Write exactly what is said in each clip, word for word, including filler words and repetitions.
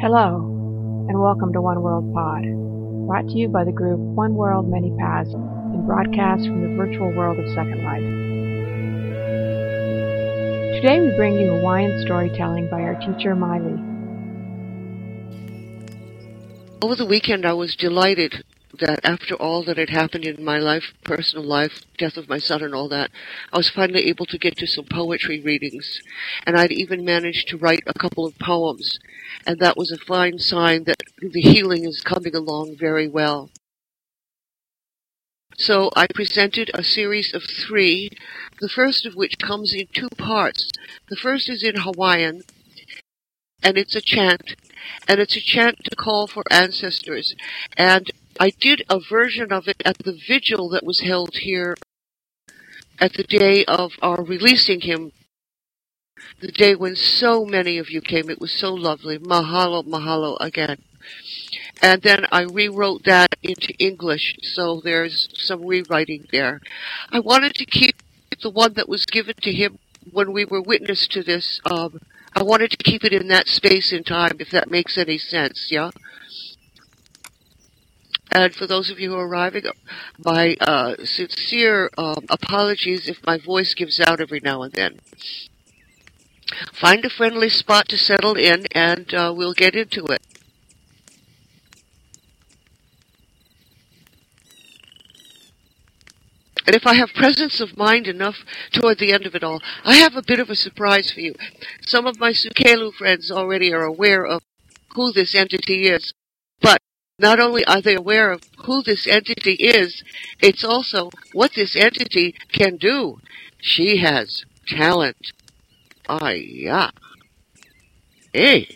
Hello, and welcome to One World Pod, brought to you by the group One World Many Paths and broadcast from the virtual world of Second Life. Today we bring you Hawaiian storytelling by our teacher Miley. Over the weekend I was delighted that after all that had happened in my life, personal life, death of my son and all that, I was finally able to get to some poetry readings. And I'd even managed to write a couple of poems. And that was a fine sign that the healing is coming along very well. So I presented a series of three, the first of which comes in two parts. The first is in Hawaiian, and it's a chant. And it's a chant to call for ancestors. And I did a version of it at the vigil that was held here at the day of our releasing him, the day when so many of you came. It was so lovely. Mahalo, mahalo again. And then I rewrote that into English, so there's some rewriting there. I wanted to keep the one that was given to him when we were witness to this. Um, I wanted to keep it in that space and time, if that makes any sense, yeah? And for those of you who are arriving, my uh, sincere um, apologies if my voice gives out every now and then. Find a friendly spot to settle in, and uh, we'll get into it. And if I have presence of mind enough toward the end of it all, I have a bit of a surprise for you. Some of my Sukelu friends already are aware of who this entity is, but not only are they aware of who this entity is, it's also what this entity can do. She has talent. Ah, yeah. Hey.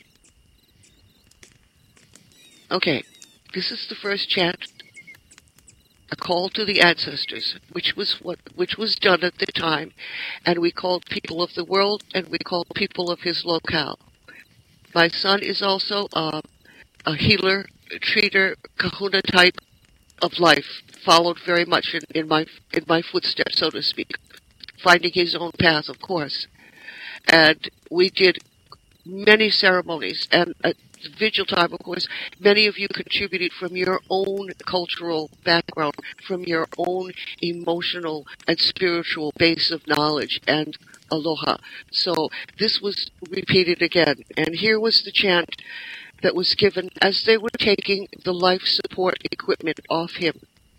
Okay, this is the first chant, a call to the ancestors, which was what which was done at the time, and we called people of the world, and we called people of his locale. My son is also uh, a healer, treater, kahuna type of life, followed very much in, in my in my footsteps, so to speak, finding his own path, of course. And we did many ceremonies, and at the vigil time, of course, many of you contributed from your own cultural background, from your own emotional and spiritual base of knowledge and aloha. So this was repeated again, and here was the chant that was given as they were taking the life support equipment off him.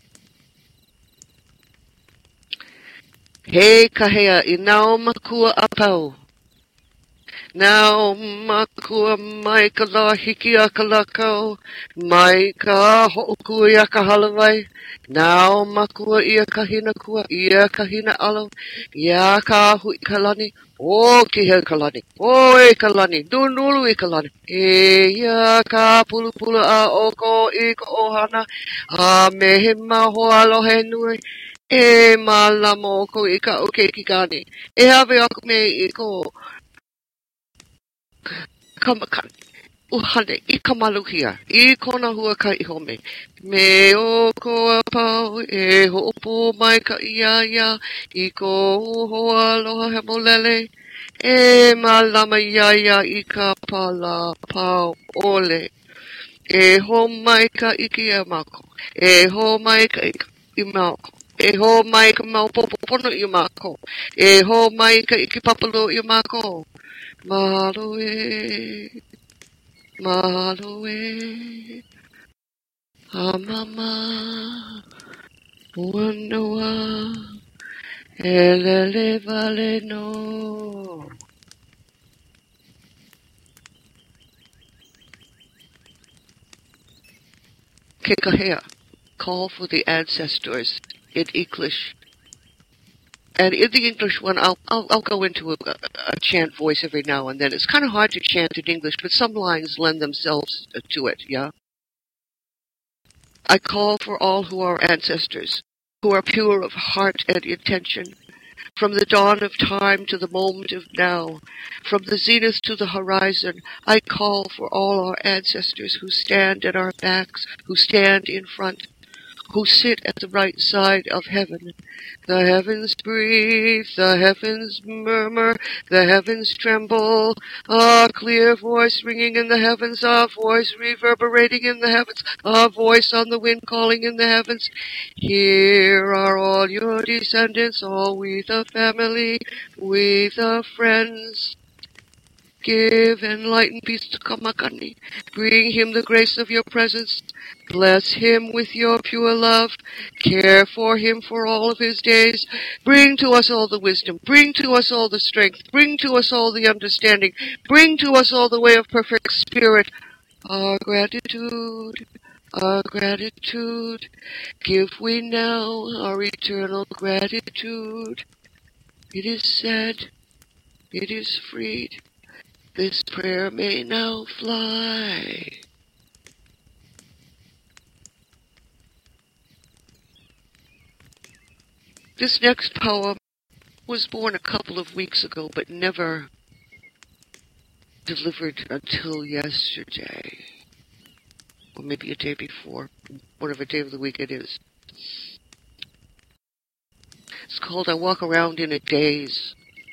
He kahea inao makua apau. Now makua mai ka la hiki a ka lakau, mai ka ho'oku ia ka halawai. Now makua ia ka hina kua, ia ka hina alo, ia ka hui ka lani, o ki he ka lani, o e ka lani, dunulu i ka lani. E ia ka pulu pulu a oko i ka ohana, a me he maho alohe nui. E malamo ko i ka oke ki kani, e have aku me i ko kamakani, uhane, i kamaluhia, i kona hua ka i home. Me o ko apau, e ho'opo mai ka ia ia, i ko uhoa aloha he molele, e malama ia ia i ka pala pau ole. E ho mai ka iki e mako, e ho mai ka i mako. E ho mai ka maupopopono i mako, e ho mai ka iki papalo i mako. Mahalo e, mahalo e, amama, uanoa, elele vale no. Kekahea, call for the ancestors in English. And in the English one, I'll I'll, I'll go into a, a chant voice every now and then. It's kind of hard to chant in English, but some lines lend themselves to it, yeah? I call for all who are ancestors, who are pure of heart and intention, from the dawn of time to the moment of now, from the zenith to the horizon. I call for all our ancestors who stand at our backs, who stand in front, who sit at the right side of heaven. The heavens breathe, the heavens murmur, the heavens tremble. A clear voice ringing in the heavens, a voice reverberating in the heavens, a voice on the wind calling in the heavens. Here are all your descendants, all we the family, we the friends. Give enlightened peace to Kamakani. Bring him the grace of your presence. Bless him with your pure love. Care for him for all of his days. Bring to us all the wisdom. Bring to us all the strength. Bring to us all the understanding. Bring to us all the way of perfect spirit. Our gratitude, our gratitude. Give we now our eternal gratitude. It is said, it is freed. This prayer may now fly. This next poem was born a couple of weeks ago, but never delivered until yesterday. Or maybe a day before, whatever day of the week it is. It's called I Walk Around in a Daze.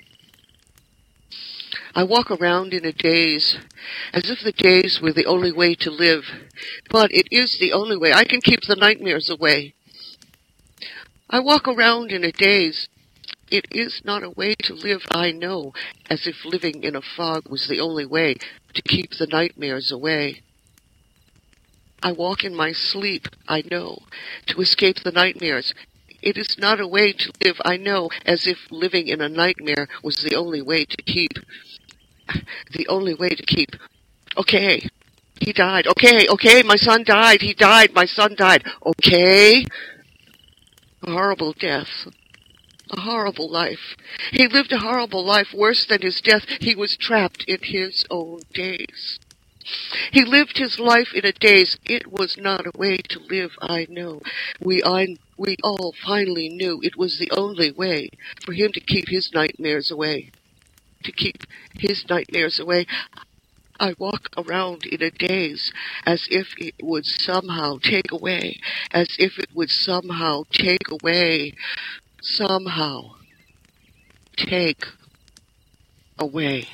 I walk around in a daze, as if the daze were the only way to live. But it is the only way. I can keep the nightmares away. I walk around in a daze. It is not a way to live, I know, as if living in a fog was the only way to keep the nightmares away. I walk in my sleep, I know, to escape the nightmares. It is not a way to live, I know, as if living in a nightmare was the only way to keep. The only way to keep. Okay, he died. Okay, okay, my son died. He died. My son died. Okay. A horrible death. A horrible life. He lived a horrible life. Worse than his death, he was trapped in his own daze. He lived his life in a daze. It was not a way to live, I know. We, I, we all finally knew it was the only way for him to keep his nightmares away. To keep his nightmares away. I walk around in a daze, as if it would somehow take away, as if it would somehow take away, somehow take away.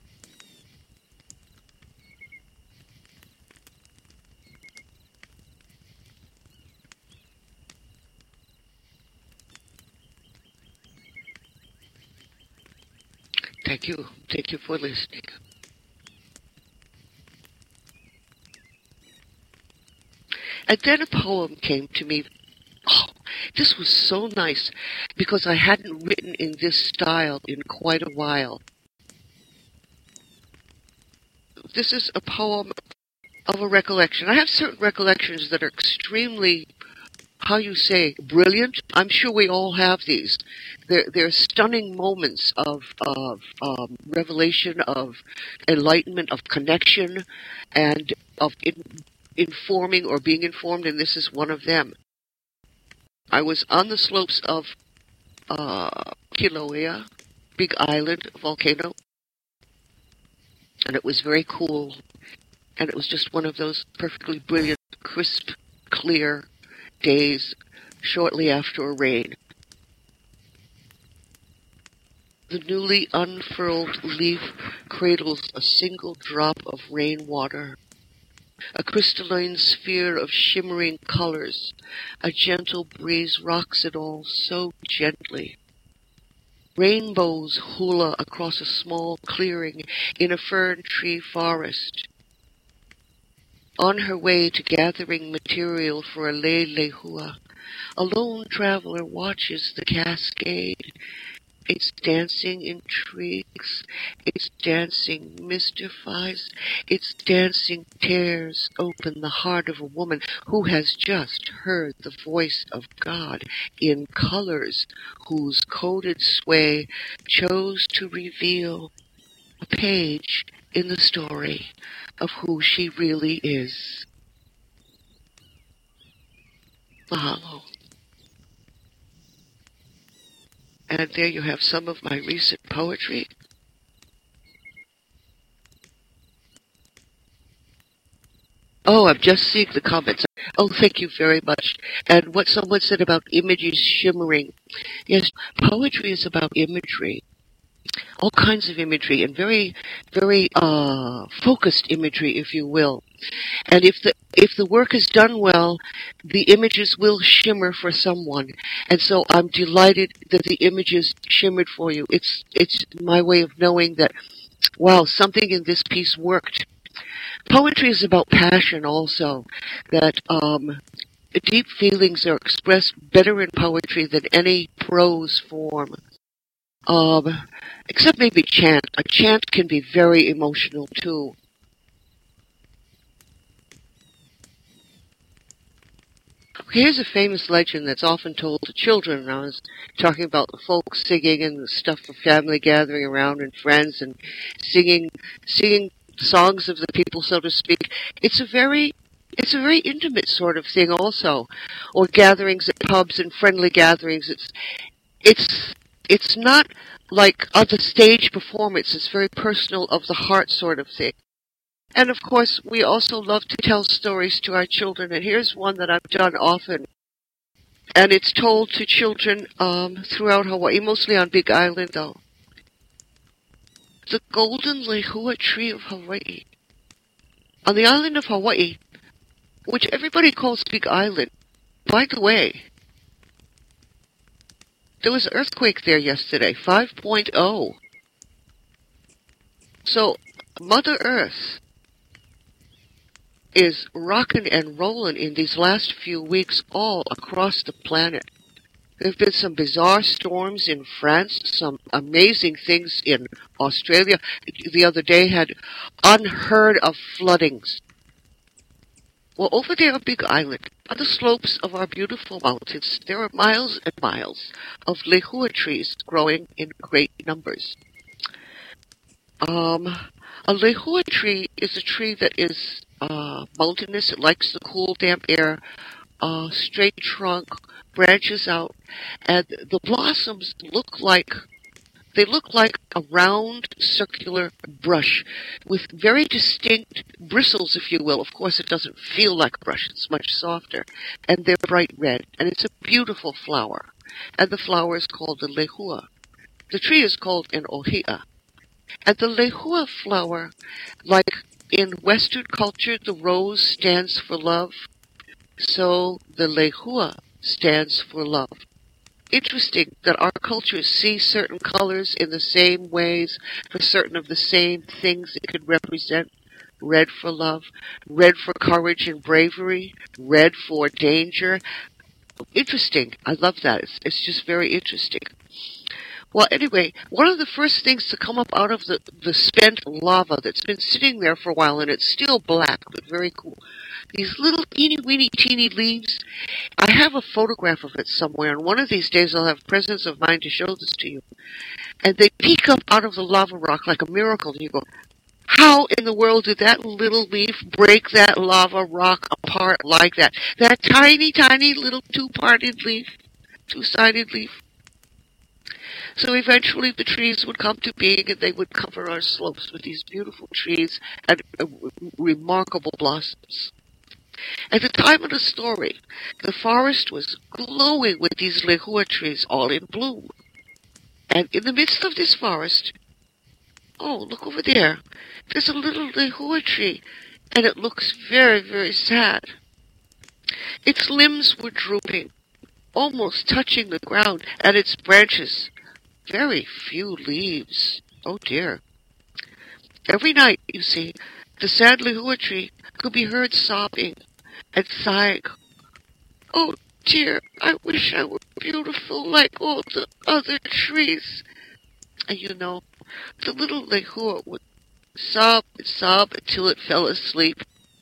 Thank you. Thank you for listening. And then a poem came to me. Oh, this was so nice because I hadn't written in this style in quite a while. This is a poem of a recollection. I have certain recollections that are extremely, how you say, brilliant. I'm sure we all have these. They're, they're stunning moments of, of um, revelation, of enlightenment, of connection, and of in, informing or being informed, and this is one of them. I was on the slopes of uh, Kilauea, Big Island volcano, and it was very cool, and it was just one of those perfectly brilliant, crisp, clear days shortly after a rain. The newly unfurled leaf cradles a single drop of rainwater, a crystalline sphere of shimmering colors. A gentle breeze rocks it all so gently. Rainbows hula across a small clearing in a fern tree forest. On her way to gathering material for a lelehua, a lone traveler watches the cascade. Its dancing intrigues, its dancing mystifies, its dancing tears open the heart of a woman who has just heard the voice of God in colors, whose coded sway chose to reveal a page in the story of who she really is. Mahalo. And there you have some of my recent poetry. Oh, I'm just seeing the comments. Oh, thank you very much. And what someone said about images shimmering. Yes, poetry is about imagery. All kinds of imagery, and very, very uh, focused imagery, if you will. And if the if the work is done well, the images will shimmer for someone. And so I'm delighted that the images shimmered for you. It's it's my way of knowing that, wow, something in this piece worked. Poetry is about passion also, that um, deep feelings are expressed better in poetry than any prose form. Um, except maybe chant. A chant can be very emotional too. Here's a famous legend that's often told to children. I was talking about the folk singing and the stuff of family gathering around and friends and singing, singing songs of the people, so to speak. It's a very, it's a very intimate sort of thing also. Or gatherings at pubs and friendly gatherings. It's, it's, it's not like other stage performance. It's very personal, of the heart sort of thing. And of course, we also love to tell stories to our children, and here's one that I've done often. And it's told to children um, throughout Hawaii, mostly on Big Island, though. The golden lehua tree of Hawaii. On the island of Hawaii, which everybody calls Big Island. By the way, there was an earthquake there yesterday, five point oh. So, Mother Earth is rocking and rolling in these last few weeks all across the planet. There have been some bizarre storms in France, some amazing things in Australia. The other day had unheard of floodings. Well, over there on Big Island, on the slopes of our beautiful mountains, there are miles and miles of lehua trees growing in great numbers. Um, a lehua tree is a tree that is uh, mountainous. It likes the cool, damp air, uh, straight trunk, branches out, and the blossoms look like, they look like a round, circular brush with very distinct bristles, if you will. Of course, it doesn't feel like a brush. It's much softer. And they're bright red. And it's a beautiful flower. And the flower is called the lehua. The tree is called an ohia. And the lehua flower, like in Western culture, the rose stands for love. So the lehua stands for love. Interesting that our cultures see certain colors in the same ways for certain of the same things it could represent. Red for love, red for courage and bravery, red for danger. Interesting. I love that. It's, it's just very interesting. Well, anyway, one of the first things to come up out of the, the spent lava that's been sitting there for a while, and it's still black, but very cool. These little teeny-weeny teeny leaves. I have a photograph of it somewhere, and one of these days I'll have presence of mind to show this to you. And they peek up out of the lava rock like a miracle, and you go, how in the world did that little leaf break that lava rock apart like that? That tiny, tiny little two-parted leaf, two-sided leaf. So eventually the trees would come to being, and they would cover our slopes with these beautiful trees and uh, remarkable blossoms. At the time of the story, the forest was glowing with these lehua trees, all in bloom. And in the midst of this forest, oh, look over there. There's a little lehua tree, and it looks very, very sad. Its limbs were drooping, almost touching the ground, and its branches, very few leaves. Oh, dear. Every night, you see, the sad lehua tree could be heard sobbing and sighing. Oh, dear, I wish I were beautiful like all the other trees. And you know, the little lehua would sob and sob until it fell asleep.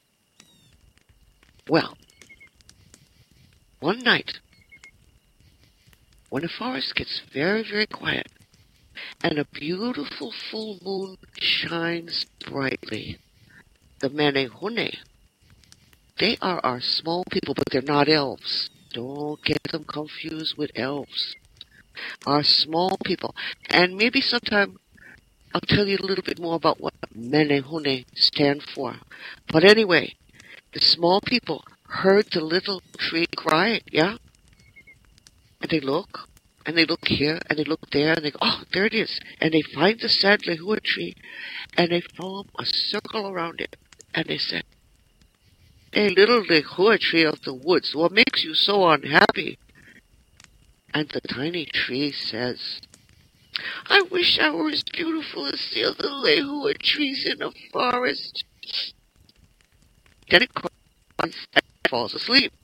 Well, one night, when the forest gets very, very quiet, and a beautiful full moon shines brightly, the menehune, they are our small people, but they're not elves. Don't get them confused with elves. Our small people. And maybe sometime I'll tell you a little bit more about what menehune stand for. But anyway, the small people heard the little tree crying, yeah? And they look, and they look here, and they look there, and they go, oh, there it is. And they find the sad lehua tree, and they form a circle around it. And they said, hey, little lehua tree of the woods, what makes you so unhappy? And the tiny tree says, I wish I were as beautiful as the other lehua trees in the forest. Then it cries and falls asleep.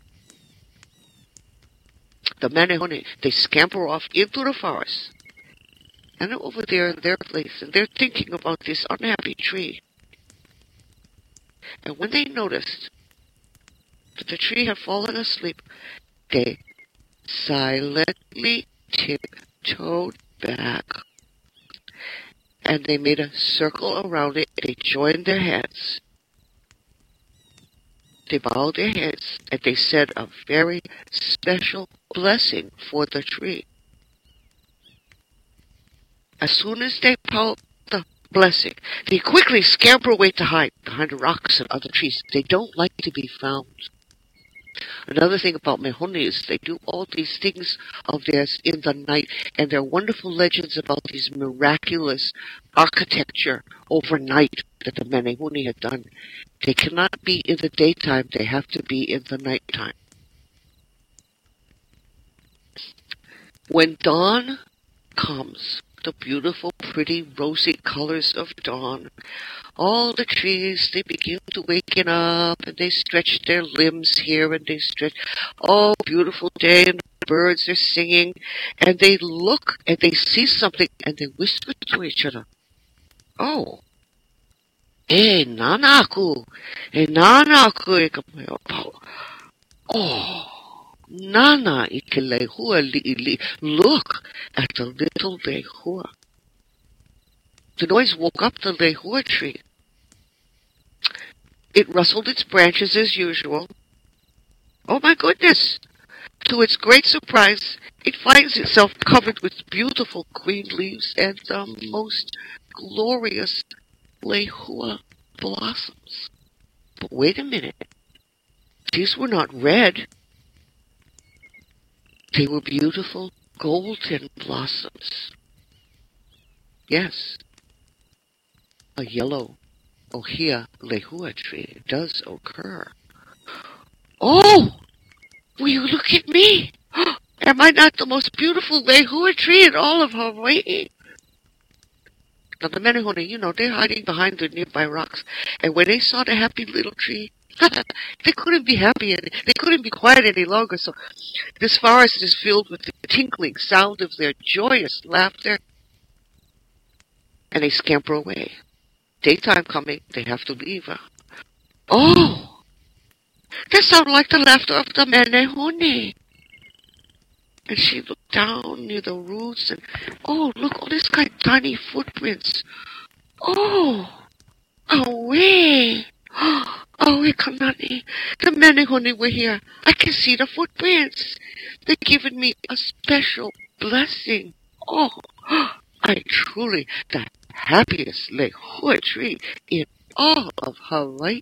The menehune, they scamper off into the forest. And they're over there in their place, and they're thinking about this unhappy tree. And when they noticed that the tree had fallen asleep, they silently tiptoed back. And they made a circle around it. They joined their hands. They bowed their heads, and they said a very special blessing for the tree. As soon as they poured the blessing, they quickly scamper away to hide behind the rocks and other trees. They don't like to be found. Another thing about mehune is they do all these things of theirs in the night, and there are wonderful legends about these miraculous architecture overnight that the menehune had done. They cannot be in the daytime, they have to be in the nighttime. When dawn comes, the beautiful, pretty, rosy colors of dawn, all the trees, they begin to waken up, and they stretch their limbs here, and they stretch. Oh, beautiful day, and the birds are singing, and they look, and they see something, and they whisper to each other, oh, eh, nanaku, eh, nanaku, oh, nana, ike lehua li'ili, look at the little lehua. The noise woke up the lehua tree. It rustled its branches as usual. Oh my goodness! To its great surprise, it finds itself covered with beautiful green leaves and the most glorious lehua blossoms. But wait a minute. These were not red. They were beautiful golden blossoms. Yes, a yellow ohia lehua tree does occur. Oh! Will you look at me? Am I not the most beautiful lehua tree in all of Hawaii? Now the menehune, you know, they're hiding behind the nearby rocks, and when they saw the happy little tree, they couldn't be happy and they couldn't be quiet any longer, so this forest is filled with the tinkling sound of their joyous laughter, and they scamper away. Daytime coming, they have to leave. Huh? Oh! That sounded like the laughter of the menehune. And she looked down near the roots, and oh, look, all these kind of tiny footprints. Oh! Away! Oh, Kanani, the menehune were here. I can see the footprints. They're giving me a special blessing. Oh, I truly the happiest lehua tree in all of Hawaii.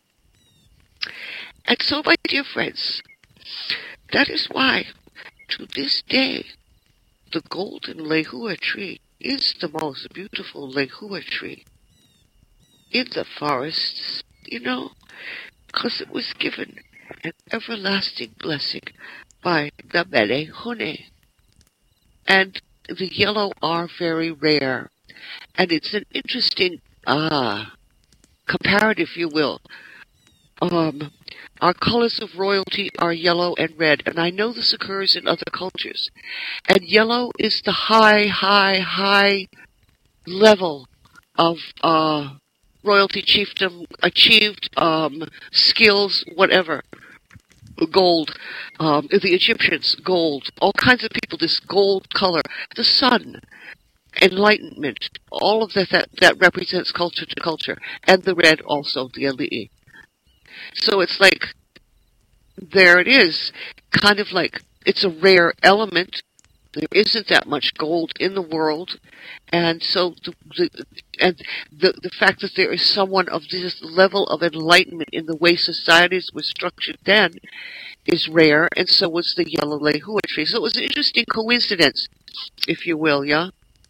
And so, my dear friends, that is why, to this day, the golden lehua tree is the most beautiful lehua tree in the forests, you know, because it was given an everlasting blessing by the menehune. And the yellow are very rare. And it's an interesting, ah, comparative, if you will. Um, our colors of royalty are yellow and red, and I know this occurs in other cultures. And yellow is the high, high, high level of uh, royalty, chiefdom, achieved um, skills, whatever. Gold. Um, the Egyptians, gold. All kinds of people, this gold color. The sun. Enlightenment, all of that, that that represents culture to culture, and the red also, the ali'i. So it's like, there it is, kind of like, it's a rare element, There isn't that much gold in the world, and so the, the and the the fact that there is someone of this level of enlightenment in the way societies were structured then is rare, and so was the yellow lehua tree. So it was an interesting coincidence, if you will, yeah?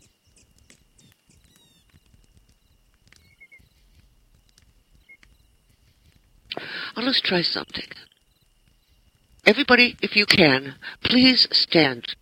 Oh, let's try something. Everybody, if you can, please stand.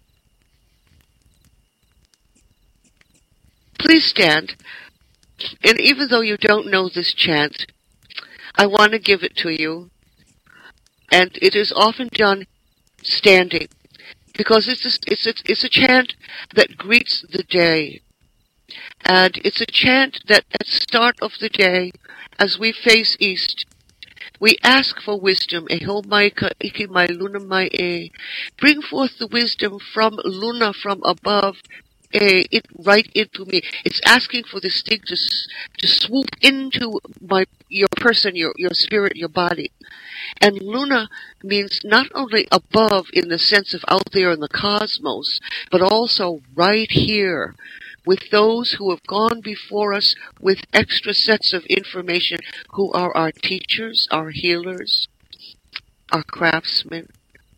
Please stand. And even though you don't know this chant, I want to give it to you. And it is often done standing, because it's a, it's a, it's a chant that greets the day. And it's a chant that at the start of the day, as we face east, we ask for wisdom. Eho mai ka iki mai luna mai e. Bring forth the wisdom from Luna, from above, eh, it right into me. It's asking for this thing to to swoop into my your person, your your spirit, your body. And Luna means not only above in the sense of out there in the cosmos, but also right here, with those who have gone before us with extra sets of information, who are our teachers, our healers, our craftsmen,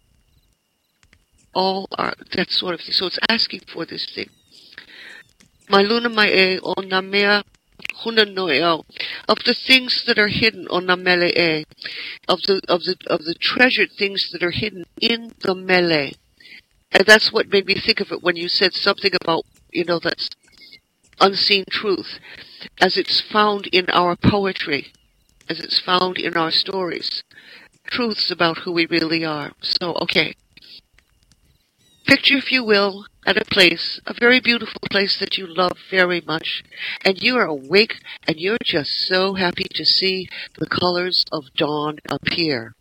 all are that sort of thing. So it's asking for this thing. My Luna mai e o na mea huna noeo, of the things that are hidden o na mele e, of the of the of the treasured things that are hidden in the mele. And that's what made me think of it when you said something about, you know, that's unseen truth, as it's found in our poetry, as it's found in our stories, truths about who we really are. So, okay. Picture, if you will, at a place, a very beautiful place that you love very much, and you are awake, and you're just so happy to see the colors of dawn appear.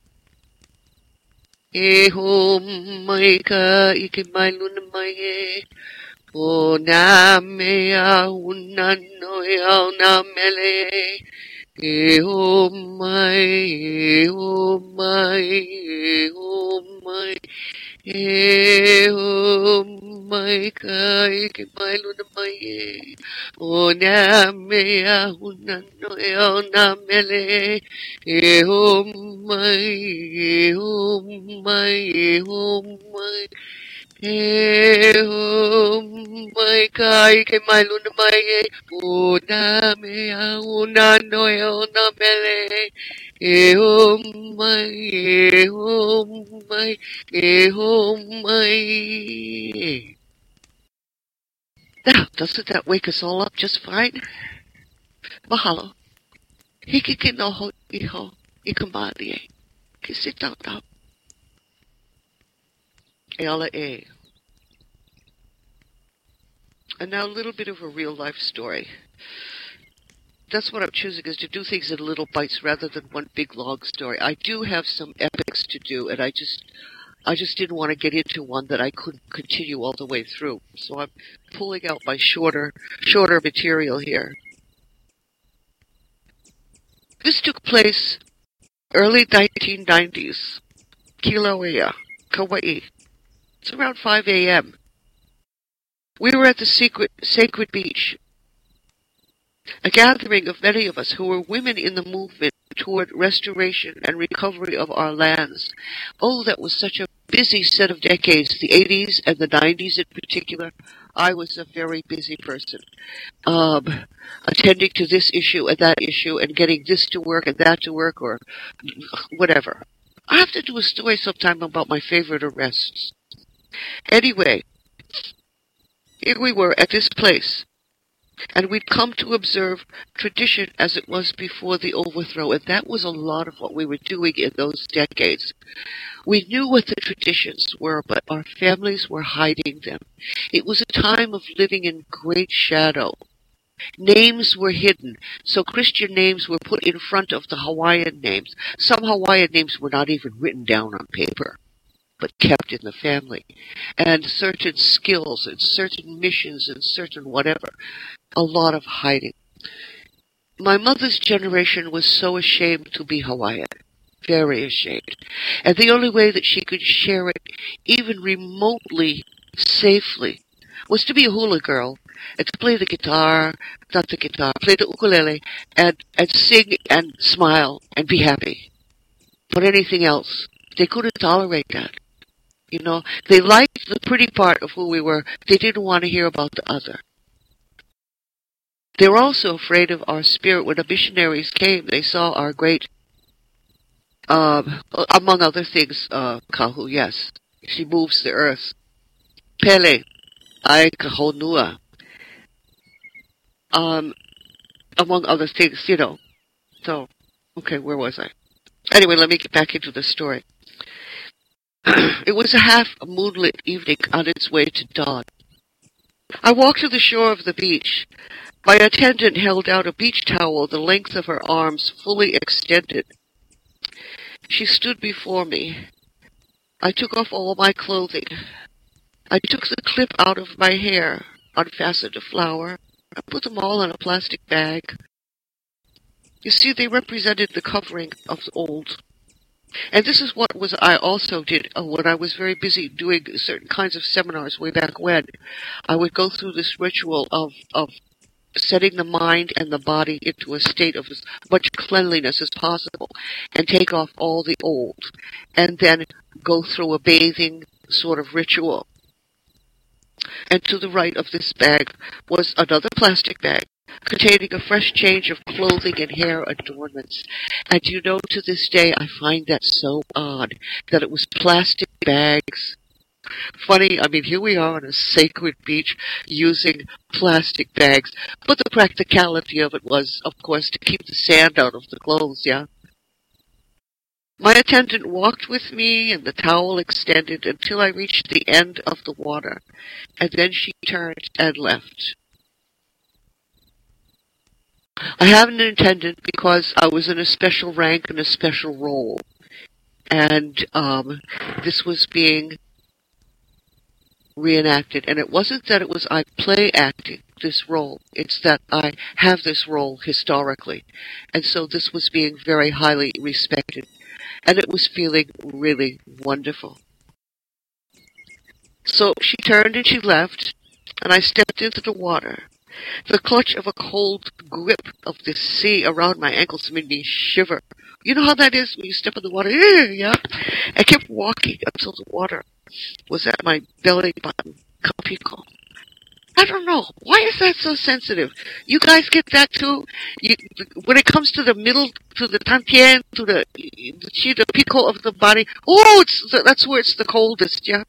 E ho mai ka ike mai luna mai e, o na mea una no e au na mele, e ho mai, e ho mai, e ho mai. E ho mai ka ike mai luna mai e, o na mea una no e au na mele, e ho mai, e ho mai, e ho mai, e ho mai ka ike mai luna mai e, o na mea una no e au na mele, e ho mai, e ho mai, e ho mai. Now, doesn't that wake us all up just fine? Mahalo. Hiki ke noho iho ikamali e. Ki sit down now. Ela e. And now a little bit of a real life story. That's what I'm choosing, is to do things in little bites rather than one big long story. I do have some epics to do, and I just I just didn't want to get into one that I couldn't continue all the way through. So I'm pulling out my shorter shorter material here. This took place early nineteen nineties, Kilauea, Kauai. It's around five a.m. We were at the secret, Sacred Beach, a gathering of many of us who were women in the movement toward restoration and recovery of our lands. Oh, that was such a busy set of decades, the eighties and the nineties in particular. I was a very busy person, um, attending to this issue and that issue and getting this to work and that to work, or whatever. I have to do a story sometime about my favorite arrests. Anyway, here we were at this place, and we'd come to observe tradition as it was before the overthrow, and that was a lot of what we were doing in those decades. We knew what the traditions were, but our families were hiding them. It was a time of living in great shadow. Names were hidden, so Christian names were put in front of the Hawaiian names. Some Hawaiian names were not even written down on paper, but kept in the family. And certain skills and certain missions and certain whatever. A lot of hiding. My mother's generation was so ashamed to be Hawaiian. Very ashamed. And the only way that she could share it, even remotely safely was to be a hula girl and to play the guitar, not the guitar, play the ukulele, and, and sing and smile and be happy. But anything else, they couldn't tolerate that. You know, they liked the pretty part of who we were. They didn't want to hear about the other. They were also afraid of our spirit. When the missionaries came, they saw our great, um, among other things, uh, Kahu, yes. She moves the earth. Pele, ai kahonua. Um, among other things, you know. So, okay, where was I? Anyway, let me get back into the story. It was a half moonlit evening on its way to dawn. I walked to the shore of the beach. My attendant held out a beach towel the length of her arms, fully extended. She stood before me. I took off all my clothing. I took the clip out of my hair, unfastened a flower. I put them all in a plastic bag. You see, they represented the covering of the old. And this is what was I also did uh, when I was very busy doing certain kinds of seminars way back when. I would go through this ritual of, of setting the mind and the body into a state of as much cleanliness as possible and take off all the old, and then go through a bathing sort of ritual. And to the right of this bag was another plastic bag containing a fresh change of clothing and hair adornments. And you know, to this day, I find that so odd, that it was plastic bags. Funny, I mean, here we are on a sacred beach using plastic bags, but the practicality of it was, of course, to keep the sand out of the clothes, yeah? My attendant walked with me and the towel extended until I reached the end of the water, and then she turned and left. I have an attendant because I was in a special rank and a special role, and um, this was being reenacted. And it wasn't that it was I play acting this role, it's that I have this role historically, and so this was being very highly respected, and it was feeling really wonderful. So she turned and she left, and I stepped into the water. The clutch of a cold grip of the sea around my ankles made me shiver. You know how that is when you step in the water? Yeah. I kept walking until the water was at my belly button. Capico. I don't know. Why is that so sensitive? You guys get that too? You, when it comes to the middle, to the tantien, to the, the, the pico of the body, oh, it's the, that's where it's the coldest, yeah?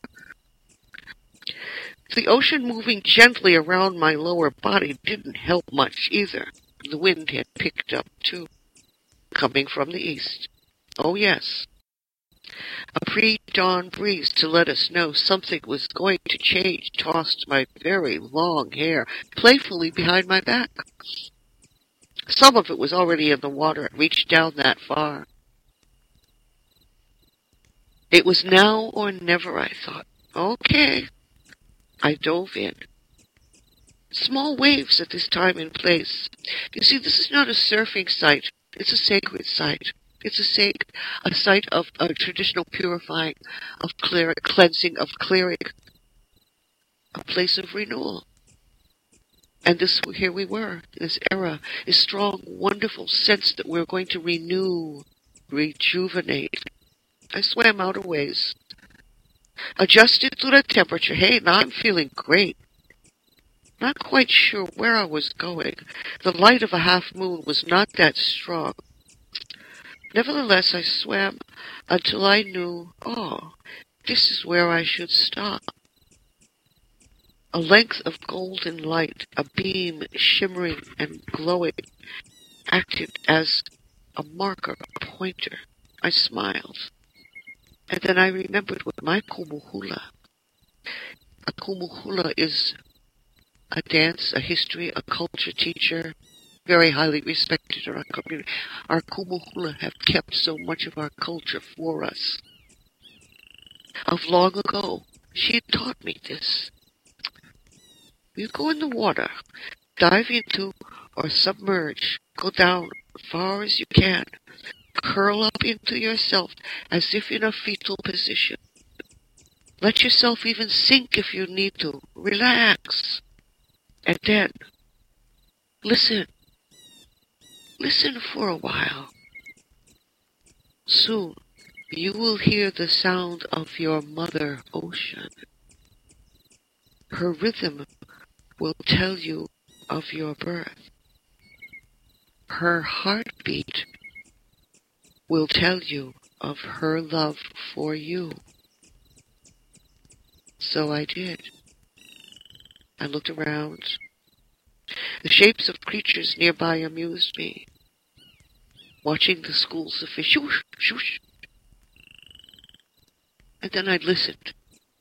The ocean moving gently around my lower body didn't help much either. The wind had picked up, too, coming from the east. Oh, yes. A pre-dawn breeze to let us know something was going to change tossed my very long hair playfully behind my back. Some of it was already in the water and reached down that far. It was now or never, I thought. Okay. I dove in. Small waves at this time and place. You see, this is not a surfing site. It's a sacred site. It's a sacred, a site of a traditional purifying, of clear, cleansing, of clearing, a place of renewal. And this, here we were, this era, this strong, wonderful sense that we're going to renew, rejuvenate. I swam out a ways. Adjusted to the temperature. Hey, now I'm feeling great. Not quite sure where I was going. The light of a half moon was not that strong. Nevertheless, I swam until I knew, oh, this is where I should stop. A length of golden light, a beam shimmering and glowing, acted as a marker, a pointer. I smiled. And then I remembered what my kumuhula. A kumuhula is a dance, a history, a culture teacher, very highly respected in our community. Our kumuhula have kept so much of our culture for us. Of long ago, she had taught me this. You go in the water, dive into or submerge, go down as far as you can. Curl up into yourself as if in a fetal position. Let yourself even sink if you need to. Relax. And then, listen. Listen for a while. Soon, you will hear the sound of your mother ocean. Her rhythm will tell you of your birth. Her heartbeat will tell you of her love for you. So I did. I looked around. The shapes of creatures nearby amused me. Watching the schools of fish, shoosh, shoosh. And then I listened.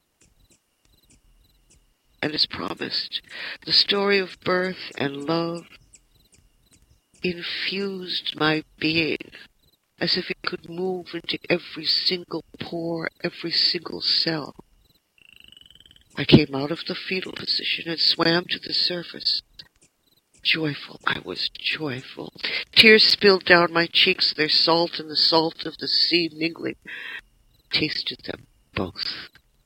And as promised, the story of birth and love infused my being as if it could move into every single pore, every single cell. I came out of the fetal position and swam to the surface. Joyful, I was joyful. Tears spilled down my cheeks, their salt and the salt of the sea mingling. Tasted them both.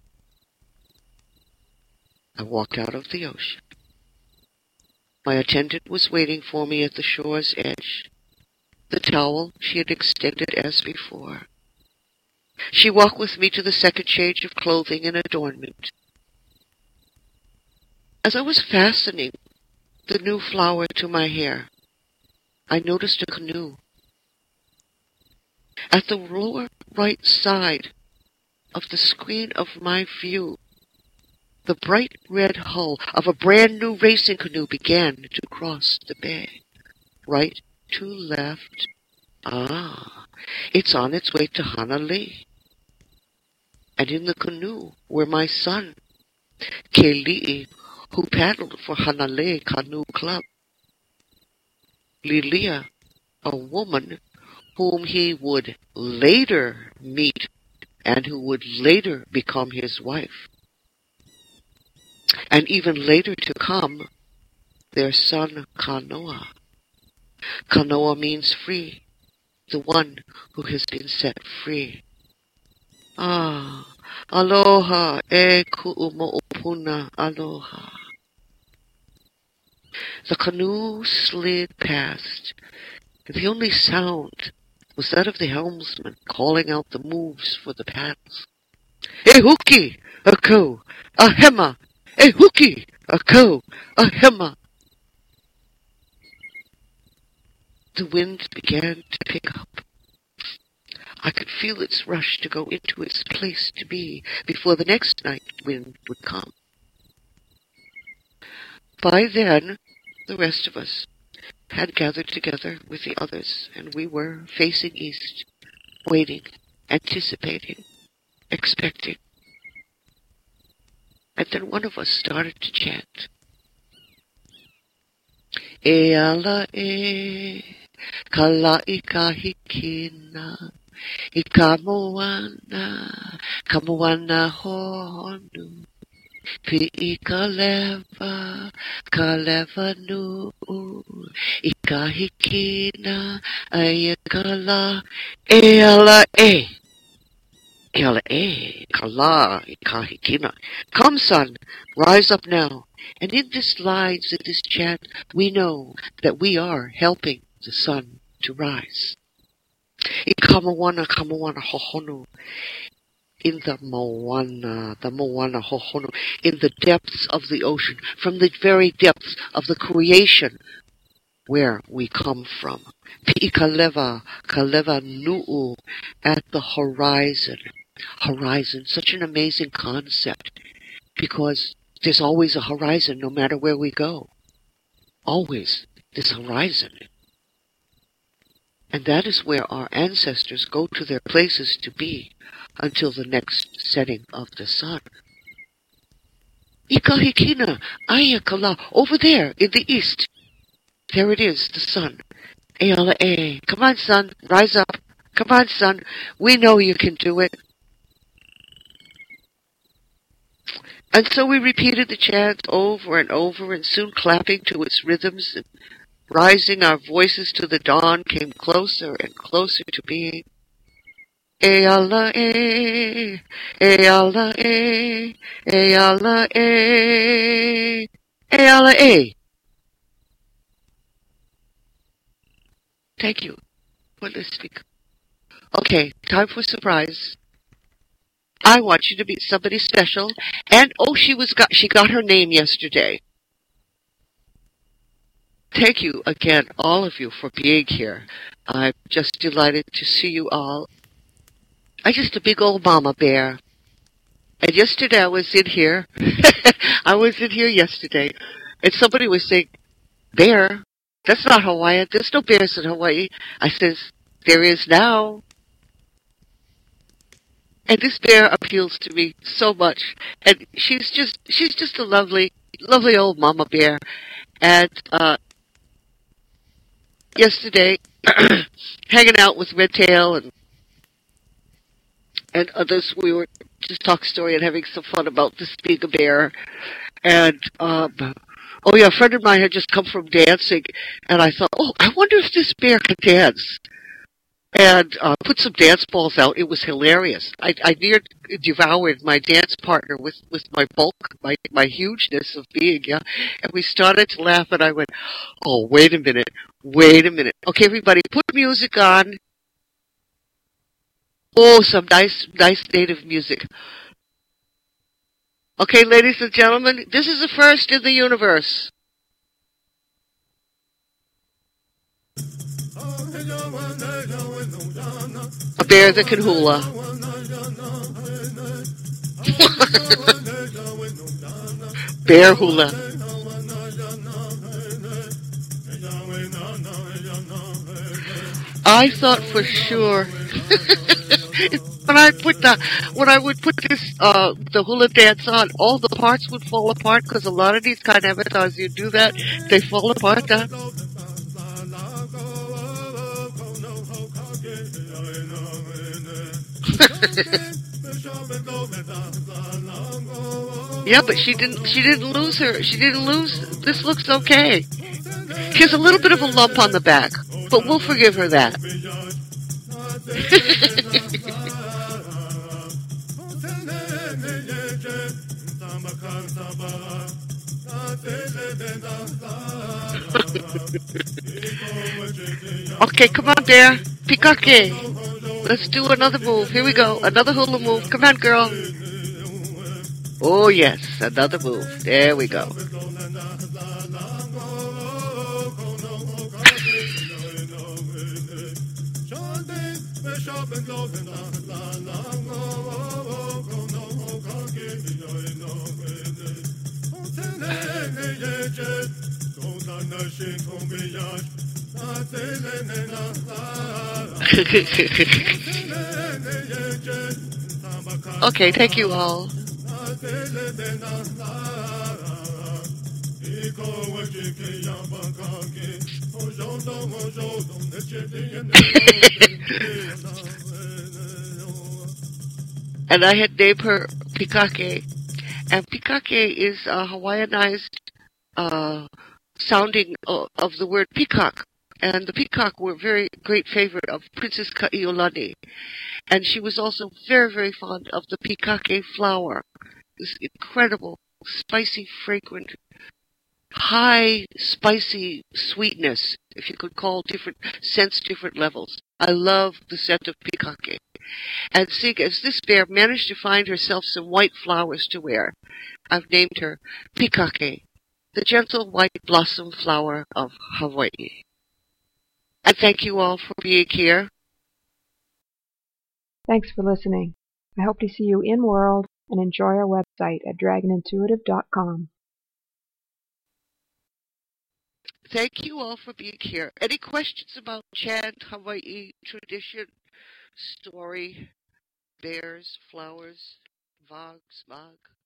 I walked out of the ocean. My attendant was waiting for me at the shore's edge. The towel she had extended as before. She walked with me to the second change of clothing and adornment. As I was fastening the new flower to my hair, I noticed a canoe. At the lower right side of the screen of my view, the bright red hull of a brand new racing canoe began to cross the bay. Right to left. Ah, it's on its way to Hanalei. And in the canoe were my son, Keli'i, who paddled for Hanalei Canoe Club. Lilia, a woman whom he would later meet and who would later become his wife. And even later to come, their son Kanoa. Kanoa means free, the one who has been set free. Ah, aloha e ku'umo'opuna aloha. The canoe slid past. The only sound was that of the helmsman calling out the moves for the paddles. E huki, a ko, a hema, e huki, a ko, a hema. The wind began to pick up. I could feel its rush to go into its place to be before the next night wind would come. By then, the rest of us had gathered together with the others, and we were facing east, waiting, anticipating, expecting. And then one of us started to chant. E ala e, kala ikahikina, ikamoana, kamoana honu. Pi kaleva, kaleva nu, ikahikina, ayakala, eala e, eala e, kala, ikahikina. Come, son, rise up now. And in this lines, in this chant, we know that we are helping the sun to rise. Ikamawana, kamawana hohonu. In the moana, the moana hohono, in the depths of the ocean, from the very depths of the creation where we come from. Pi'ikaleva, kaleva nu'u, at the horizon. Horizon, such an amazing concept, because there's always a horizon no matter where we go. Always this horizon. And that is where our ancestors go to their places to be until the next setting of the sun. Ikahikina, ayakala, over there in the east. There it is, the sun. Eala e. Come on, son, rise up. Come on, son, we know you can do it. And so we repeated the chant over and over, and soon clapping to its rhythms and rising our voices to the dawn came closer and closer to being. Ayala eh, ayala eh, ayala eh, ayala eh. Thank you for listening. Okay, time for surprise. I want you to meet somebody special. And oh, she was got she got her name yesterday. Thank you again, all of you, for being here. I'm just delighted to see you all. I'm just a big old mama bear. And yesterday I was in here. I was in here yesterday, and somebody was saying, "Bear? That's not Hawaiian. There's no bears in Hawaii." I says, "There is now." And this bear appeals to me so much. And she's just she's just a lovely, lovely old mama bear. And uh, yesterday, hanging out with Redtail and and others, we were just talking story and having some fun about this being a bear. And um, oh yeah, a friend of mine had just come from dancing, and I thought, oh, I wonder if this bear can dance. And uh, put some dance balls out. It was hilarious. I, I near devoured my dance partner with, with my bulk, my, my hugeness of being, yeah. And we started to laugh, and I went, oh, wait a minute, wait a minute. Okay, everybody, put music on. Oh, some nice, nice native music. Okay, ladies and gentlemen, this is the first in the universe. A bear that can hula. Bear hula. I thought for sure when I put the when I would put this uh the hula dance on, all the parts would fall apart, because a lot of these kind of avatars, you do that, they fall apart. Huh? Yeah, but she didn't. She didn't lose her. She didn't lose. This looks okay. She has a little bit of a lump on the back, but we'll forgive her that. Okay, come on, bear. Pikake. Let's do another move. Here we go. Another hula move. Come on, girl. Oh, yes. Another move. There we go. Okay, thank you all. And I had named her Pikake. And Pikake is a Hawaiianized uh, sounding of, of the word peacock. And the peacock were a very great favorite of Princess Kaiulani. And she was also very, very fond of the pikake flower. This incredible, spicy, fragrant, high, spicy sweetness, if you could call different scents different levels. I love the scent of pikake. And seeing as this bear managed to find herself some white flowers to wear, I've named her Pikake, the gentle white blossom flower of Hawaii. And thank you all for being here. Thanks for listening. I hope to see you in world and enjoy our website at dragon intuitive dot com. Thank you all for being here. Any questions about chant, Hawaii, tradition, story, bears, flowers, vogs, mog?